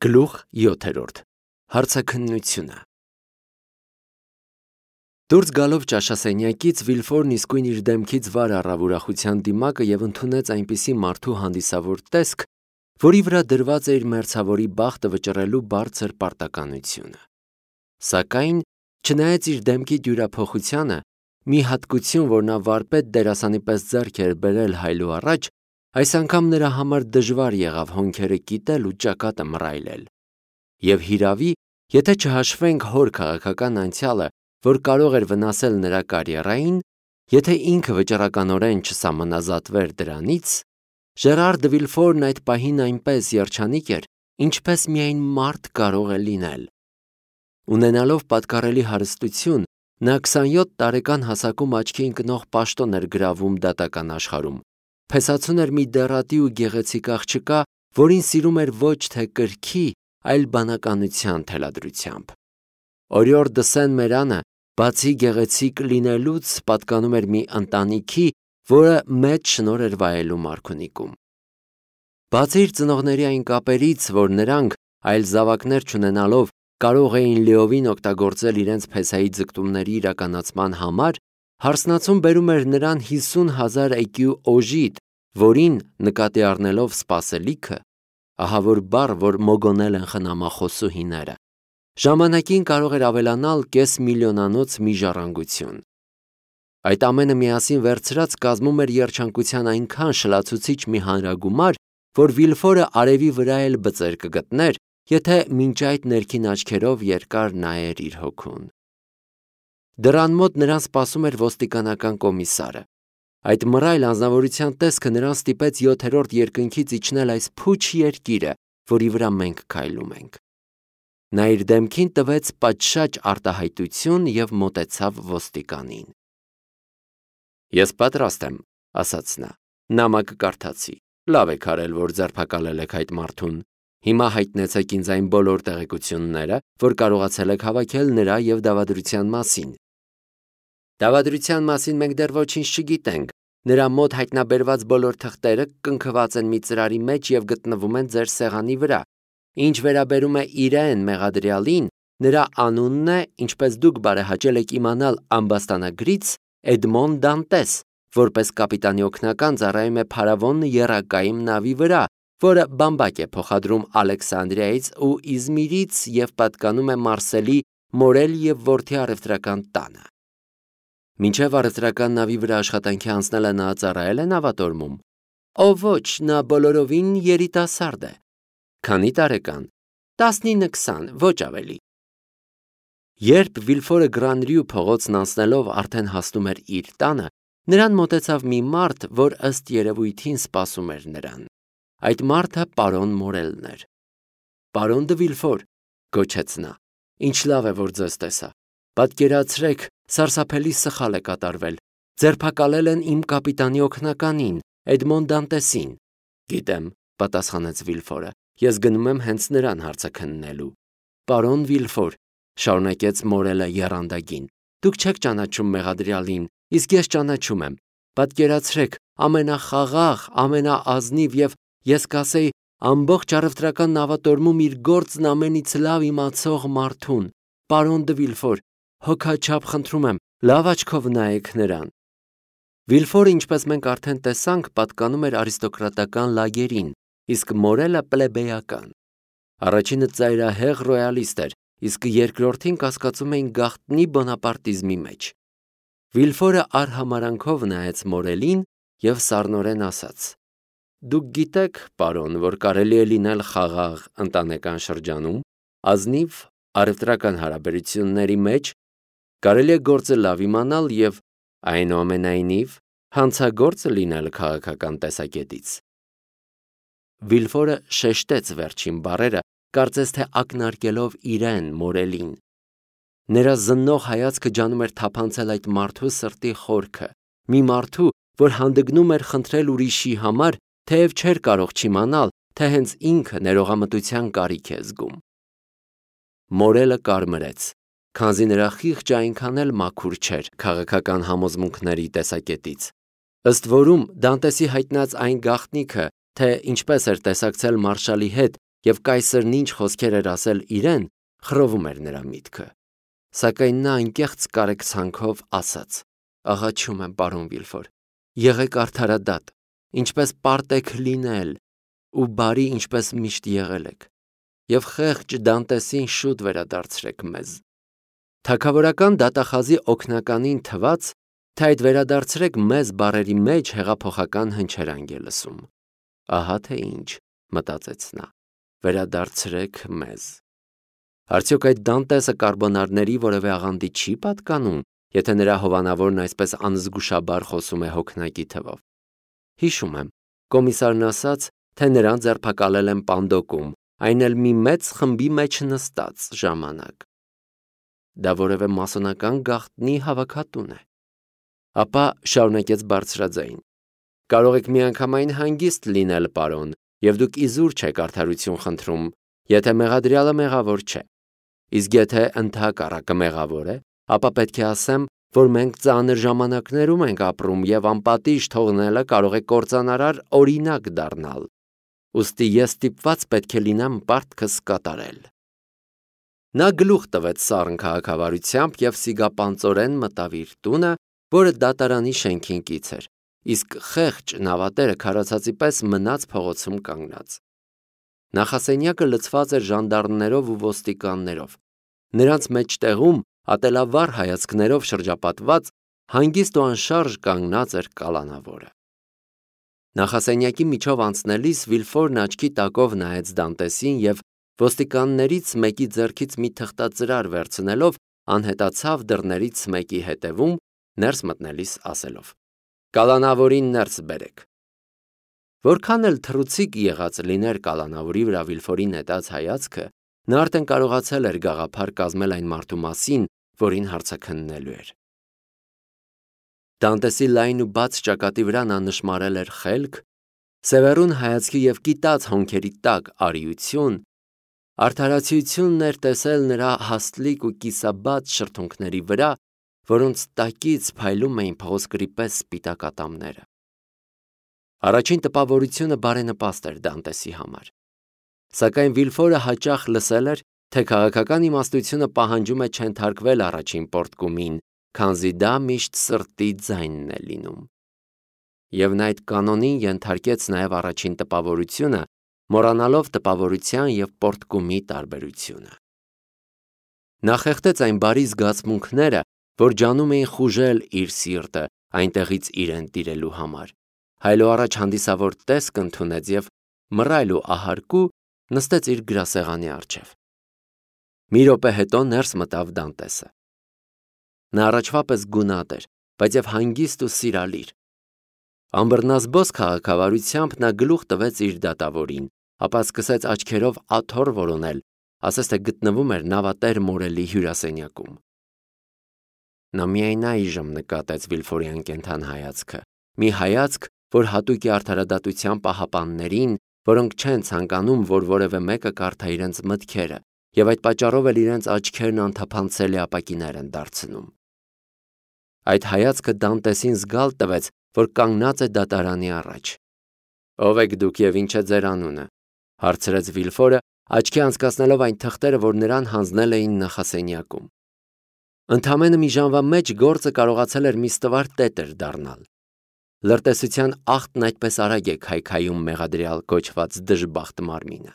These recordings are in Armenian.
Գլուխ 7. Հարցաքննությունը Դուրս գալով ճաշասենյակից Վիլֆորն իսկույն իր դեմքից վար առավ ուրախության դիմակը և ընդունեց այնպիսի մարդու հանդիսավոր տեսք, որի վրա դրված է իր մերձավորի բախտը վճռելու բարձր պարտականությունը։ Սակայն, չնայած իր դեմքի դյուրափոխությանը, մի հատկություն, որ նա վարպետ դերասանի պես ձեռք էր բերել հայլու առաջ, այս անգամ նրա համար դժվար եղավ հոնքերը կիտել ու ճակատը մռայլել։ Եվ հիրավի, եթե չհաշվենք հոր քաղաքական անցյալը, որ կարող էր վնասել նրա կարիերային, եթե ինքը վճռականորեն չսահմանազատվեր դրանից, Ժերար դը Վիլֆորն այդ պահին այնպես երջանիկ էր, ինչպես միայն մարդ կարող է լինել։ Ունենալով պատկառելի հարստություն, նա 27 տարեկան հասակում աչքի ընկնող պաշտոն էր գրավում դատական աշխարհում, փեսացուն էր մի դեռատի ու գեղեցիկ աղջկա, որին սիրում էր ոչ թե կրքի, այլ բանականության թելադրությամբ։ Օրիոր դը Սեն-Մերանը, բացի գեղեցիկ լինելուց, պատկանում էր մի ընտանիքի, որը մեծ շնորհ էր վայելում արքունիքում։ Բացի իր ծնողների այն կապերից, որ նրանք, այլ զավակներ չունենալով, կարող էին լիովին օգտագործել իրենց փեսայի ձգտումների իրականացման համար, հարսնացուն բերում էր նրան 50,000 էկյու օժիտ, որին, նկատի առնելով սպասելիքը, ահա որ բառ, որ մոգոնել են խնամախոսուհիները, ժամանակին կարող էր ավելանալ կես միլիոնանոց մի ժառանգություն։ Այդ ամենը միասին վերցրած կազմում էր երջանկության այնքան շլացուցիչ մի հանրագումար, որ Վիլֆորը արևի վրա էլ բծեր կգտներ, եթե մինչ այդ ներքին աչքերով երկար նայեր իր հոգուն։ Դռան մոտ նրան սպասում էր ոստիկանական կոմիսարը։ Այդ մռայլ անձնավորության տեսքը նրան ստիպեց 7-րդ երկնքից իջնել այս փուչ երկիրը, որի վրա մենք քայլում ենք։ Նա իր դեմքին տվեց պատշաճ արտահայտություն և մոտեցավ ոստիկանին։ Ես պատրաստ եմ, ասաց նա։ Նամակը կարդացի։ Լավ եք արել, որ ձերբակալել եք այդ մարդուն։ Հիմա հայտնեցեք ինձ այն բոլոր տեղեկությունները, որ կարողացել եք հավաքել նրա և դավադրության մասին։ Դավադրության մասին մենք դեռ ոչինչ չգիտենք։ Նրա մոտ հայտնաբերված բոլոր թղթերը կնքված են մի ծրարի մեջ և գտնվում են ձեր սեղանի վրա։ Ինչ վերաբերում է իրեն մեղադրյալին, նրա անունն է, ինչպես դուք բարեհաճել եք իմանալ ամբաստանագրից, Էդմոն Դանտես, որպես կապիտանի օգնական ծառայում է փարավոն եռակայմ նավի վրա, որը բամբակ է փոխադրում Ալեքսանդրիայից ու Իզմիրից և պատկանում է Մարսելի մորել և որդի առևտրական տանը։ Մինչև առևտրական նավի վրա աշխատանքի անցնելը նա ծառայել է նավատորմում։ Ոչ, նա բոլորովին երիտասարդ է։ Քանի տարեկան։ 19-20, ոչ ավելի։ Երբ Վիլֆորը Գրանրյու փողոցն անցնելով արդեն հասնում էր իր տանը, նրան մոտեցավ մի մարդ, որ ըստ երևույթին սպասում էր նրան։ Այդ մարդը պարոն Մորելն էր։ Պարոն դը Վիլֆոր, գոչեց նա, ինչ լավ է, որ ձեզ տեսա։ Պատկերացրեք, սարսափելի սխալ է կատարվել։ Ձերբակալել են իմ կապիտանի օգնականին, Էդմոն Դանտեսին։ Գիտեմ, պատասխանեց Վիլֆորը, ես գնում եմ հենց նրան հարցաքննելու։ Պարոն Վիլֆոր, շարունակեց Մորելը եռանդագին, դուք չեք ճանաչում մեղադրյալին, իսկ ես ճանաչում եմ։ Պատկերացրեք, ամենախաղաղ, ամենաազնիվ և ես կասեի ամբողջ առևտրական նավատորմում իր գործն ամենից լավ իմացող մարդուն, պարոն դը Վիլֆոր, հոգաչափ խնդրում եմ, լավ աչքով նայեք նրան։ Վիլֆորը, ինչպես մենք արդեն տեսանք, պատկանում էր արիստոկրատական լագերին, իսկ Մորելը պլեբեյական։ Առաջինը ծայրահեղ ռոյալիստ էր, իսկ երկրորդին կասկածում էին գաղտնի բոնապարտիզմի մեջ։ Վիլֆորը արհամարանքով նայեց Մորելին և սառնորեն ասաց. Դուք գիտեք, պարոն, որ կարելի է լինել խաղաղ ընտանեկան շրջանում, ազնիվ առևտրական հարաբերությունների մեջ, կարելի է գործը լավ իմանալ և, այնուամենայնիվ, հանցագործ լինել քաղաքական տեսակետից։ Վիլֆորը շեշտեց վերջին բառերը, կարծես թե ակնարկելով իրեն Մորելին։ Նրա զննող հայացքը ջանում էր թափանցել այդ մարդու սրտի խորքը, մի մարդու, որ հանդգնում էր խնդրել ուրիշի համար, թեև չէր կարող չիմանալ, թե հենց ինքը ներողամտության կարիք է զգում։ Մորելը կարմրեց, քանզի նրա խիղճը այնքան էլ մաքուր չէր քաղաքական համոզմունքների տեսակետից։ Ըստ որում Դանտեսի հայտնած այն գաղտնիքը, թե ինչպես էր տեսակցել մարշալի հետ եւ կայսրն ինչ խոսքեր էր ասել իրեն, խռովում էր նրա միտքը։ Սակայն նա անկեղծ կարեկցանքով ասաց. «Աղաչում եմ, պարոն Վիլֆոր, եղեք արդարադատ, ինչպես պարտ եք լինել ու բարի, ինչպես միշտ եղել եք, եւ խեղճ Դանտեսին շուտ վերադարձրեք մեզ»։ Թագավորական դատախազի օգնականին թվաց, թե այդ վերադարձրեք մեզ բառերի մեջ հեղափոխական հնչերանգ է լսում։ Ահա թե ինչ, մտածեց նա, վերադարձրեք մեզ։ Արդյոք այդ Դանտեսը կարբոնարների որևէ աղանդի չի պատկանում, եթե նրա հովանավորն այսպես անզգուշաբար խոսում է հոգնակի թվով։ Հիշում եմ, կոմիսարն ասաց, թե նրան ձերբակալել են Պանդոկում, այն էլ մի մեծ խմբի մեջ նստած ժամանակ։ Դա որևէ մասոնական գաղտնի հավաքատուն է։ Ապա շարունակեց բարձրաձայն. կարող եք միանգամայն հանգիստ լինել, պարոն, եւ դուք իզուր չեք արդարություն խնդրում, եթե մեղադրյալը մեղավոր չէ։ Իսկ եթե ընդհակառակը մեղավոր է, ապա պետք է ասեմ, որ մենք ծանր ժամանակներում ենք ապրում եւ անպատիժ թողնելը կարող է կործանարար օրինակ դառնալ։ Ուստի ես ստիպված պետք է լինեմ պարտքս կատարել։ Նա գլուխ տվեց սառն քաղաքավարությամբ եւ սիգապանծորեն մտավ իր տունը, որը դատարանի շենքին կից էր, իսկ խեղճ նավատերը քարացածի պես մնաց փողոցում կանգնած։ Նախասենյակը լցված էր ժանդարմներով ու ոստիկաններով։ Նրանց մեջտեղում, ատելավառ հայացքներով շրջապատված, հանգիստ ու անշարժ կանգնած էր կալանավորը։ Նախասենյակի միջով անցնելիս Վիլֆորն աչքի տակով նայեց Դանտեսին եւ ոստիկաններից մեկի ձեռքից մի թղթածրար վերցնելով անհետացավ դռներից մեկի հետևում, ներս մտնելիս ասելով. «Կալանավորին ներս բերեք»։ Որքան էլ թռուցիկ եղած լիներ կալանավորի վրա Վիլֆորի նետած հայացքը, նա արդեն կարողացել էր գաղափար կազմել այն մարդու մասին, որին հարցաքննելու էր։ Դանտեսի լայն ու բաց ճակատի վրա նա նշմարել էր խելք, սևեռուն հայացքի եւ կիտած հոնքերի տակ արիություն, արդարացիությունն էր տեսել նրա հաստլիկ ու կիսաբաց շրթունքների վրա, որոնց տակից փայլում էին փղոսկրի պես սպիտակ ատամները։ Առաջին տպավորությունը բարենպաստ էր Դանտեսի համար։ Սակայն Վիլֆորը հաճախ լսել էր, թե քաղաքական իմաստությունը պահանջում է չենթարկվել առաջին պորտկումին, քանզի դա միշտ սրտի ձայնն է լինում։ Եվ նա այդ կանոնին ենթարկեց նաև առաջին տպավորությունը, մոռանալով տպավորության եւ պորտկումի տարբերությունը։ Նա խեղդեց այն բարի զգացմունքները, որ ջանում էին խուժել իր սիրտը այնտեղից իրեն տիրելու համար, հայլոառաջ հանդիսավոր տեսք ընդունեց եւ մռայլ ու ահարկու նստեց իր գրասեղանի առջև։ Մի րոպե հետո ներս մտավ Դանտեսը։ Նա առաջվա պես գունատ էր, բայց եւ հանգիստ ու սիրալիր։ Ամբռնազբոս քաղաքավարությամբ նա գլուխ տվեց իր դատավորին, ապա սկսեց աչքերով աթոռ որոնել, ասես թե գտնվում էր նավատեր մորելի հյուրասենյակում։ Նա միայն այժմ նկատեց Վիլֆորի անկենդան հայացքը, մի հայացք, որ հատուկ է արդարադատության պահապաններին, որոնք չեն ցանկանում, որ որևէ մեկը կարդա իրենց մտքերը, եւ այդ պատճառով էլ իրենց աչքերն անթափանցելի ապակիներ են դարձնում։ Այդ հայացքը Դանտեսին զգալ տվեց, որ կանգնած է դատարանի առաջ։ «Ով եք դուք եւ ինչ է ձեր անունը», հարցրեց Վիլֆորը, աչքի անցկացնելով այն թղթերը, որ նրան հանձնել էին նախասենյակում։ Ընդամենը մի ժամվա մեջ գործը կարողացել էր մի ստվար տետր դառնալ։ Լրտեսության ախտն այդպես արագ է քայքայում մեղադրյալ կոչված դժբախտ մարմինը։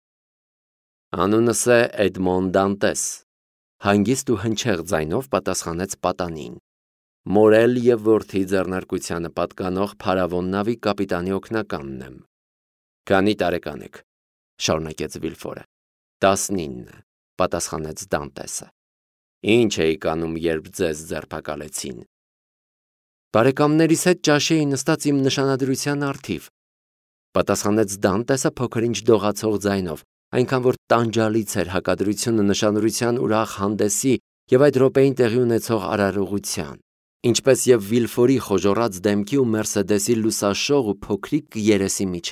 Անունս է Էդմոն Դանտես, հանգիստ ու հնչեղ ձայնով պատասխանեց պատանին։ Մորել եւ որդի ձեռնարկությանը պատկանող փարավոն նավի կապիտանի օգնականն եմ։ Քանի տարեկան եք, շարունակեց Վիլֆորը։ 19, պատասխանեց Դանտեսը։ Ինչ էիք անում, երբ ձեզ ձերբակալեցին։ Բարեկամներիս հետ ճաշի էի նստած իմ նշանադրության առթիվ, պատասխանեց Դանտեսը փոքր-ինչ դողացող ձայնով, այնքան որ տանջալից էր հակադրությունը նշանադրության ուրախ հանդեսի եւ այդ րոպեին տեղի ունեցող արարողության, ինչպես եւ Վիլֆորի խոժոռած դեմքի ու Մերսեդեսի լուսաշող ու փոքրիկ երեսի միջև։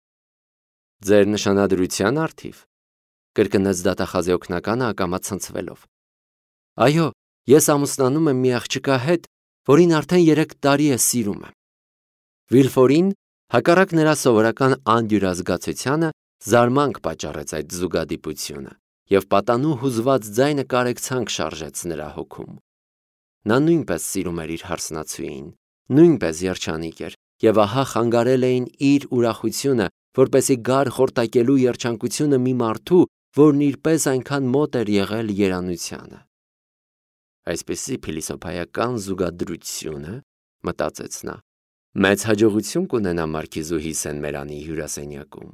Ձեր նշանադրության առթիվ, կրկնեց դատախազի օգնականը ակամա ցնցվելով։ Այո, ես ամուսնանում եմ մի աղջկա հետ, որին արդեն 3 տարի է սիրում եմ։ Վիլֆորին, հակառակ նրա սովորական անդյուրազգացությանը, Զարմանք պատճառեց այդ զուգադիպությունը, եւ պատանու հուզված ձայնը կարեկցանք շարժեց նրա հոգում։ Նա նույնպես սիրում էր իր հարսնացուին, նույնպես երջանիկ էր, եւ ահա խանգարել էին իր ուրախությունը, որպեսզի գար խորտակելու երջանկությունը մի մարդու, որն իր պես այնքան մոտ էր եղել երանությանը։ Այսպիսի փիլիսոփայական զուգադրությունը, մտածեց նա, մեծ հաջողություն կունենա մարքիզուհի Սեն-Մերանի հյուրասենյակում։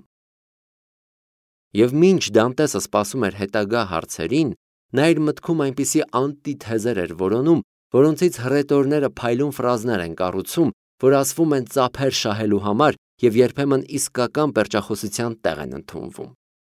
Եվ մինչ Դանտեսը սպասում էր հետագա հարցերին, նա իր մտքում այնպիսի անտիթեզեր էր որոնում, որոնցից հռետորները փայլուն ֆրազներ են կառուցում, որ ասվում են ծափեր շահելու համար եւ երբեմն իսկական պերճախոսության տեղ են ընդունվում։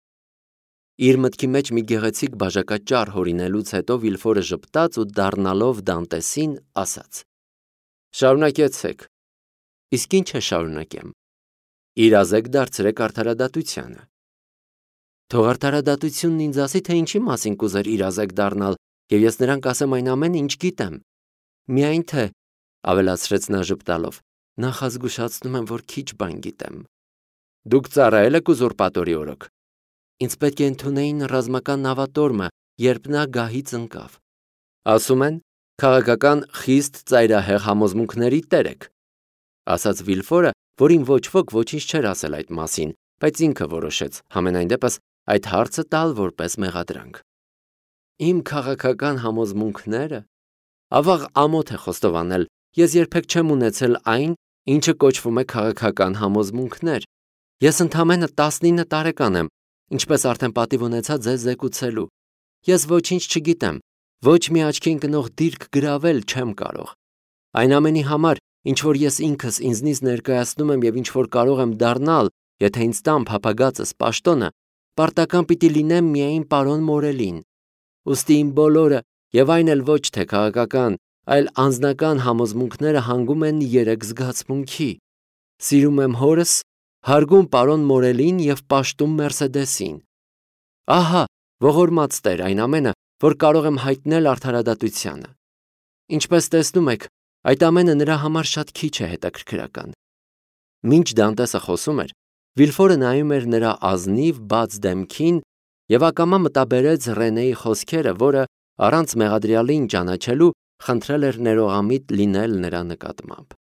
Իր մտքի մեջ մի գեղեցիկ բաժակաճառ հորինելուց հետո Վիլֆորը ժպտաց ու դառնալով Դանտեսին ասաց. «Շարունակեցեք»։ Իսկ ինչ է շարունակեմ։ Իրազեկ դարձրեք արդարադատությանը։ Թող արդարադատությունն ինձ ասի, թե ինչի մասին կուզեր իրազեկ դառնալ, եւ ես նրան կասեմ այն ամենը, ինչ գիտեմ։ Միայն թե, ավելացրեց նա ժպտալով, նախազգուշացնում եմ, որ քիչ բան գիտեմ։ Դուք ծառայել եք ուզուրպատորի օրոք։ Ինձ պետք է ընդունեին ռազմական նավատորմը, երբ նա գահից ընկավ։ Ասում են, քաղաքական խիստ ծայրահեղ համոզմունքների տեր եք, ասաց Վիլֆորը, որին ոչ ոք ոչինչ չէր ասել այդ մասին, բայց ինքը որոշեց համենայն դեպս այդ հարցը տալ որպես մեղադրանք։ Իմ քաղաքական համոզմունքները, ավաղ ամոթ է խոստովանել, ես երբեք չեմ ունեցել այն, ինչը կոչվում է քաղաքական համոզմունքներ։ Ես ընդամենը 19 տարեկան եմ, ինչպես արդեն պատիվ ունեցա ձեզ զեկուցելու։ Ես ոչինչ չգիտեմ, ոչ մի աչքի ընկնող դիրք գրավել չեմ կարող։ Այն ամենի համար, ինչ որ ես ինքս ինձնից ներկայացնում եմ եւ ինչ որ կարող եմ դառնալ, եթե ինձ տան փափագածս պաշտոնը, պարտական պիտի լինեմ միայն պարոն Մորելին։ Ուստի իմ բոլորը, եւ այն էլ ոչ թե քաղաքական, այլ անձնական համոզմունքները հանգում են 3 զգացմունքի. սիրում եմ հորս, հարգում պարոն Մորելին եւ պաշտում Մերսեդեսին։ Ահա, ողորմած Տեր, այն ամենը, որ կարող եմ հայտնել արդարադատությանը։ Ինչպես տեսնում եք, այդ ամենը նրա համար շատ քիչ է հետաքրքրական։ Մինչ Դանտեսը խոսում էր, Վիլֆորը նայում էր նրա ազնիվ բաց դեմքին եւ ակամա մտաբերեց Ռենեի խոսքերը, որը առանց մեղադրյալին ճանաչելու խնդրել էր ներողամիտ լինել նրա նկատմամբ։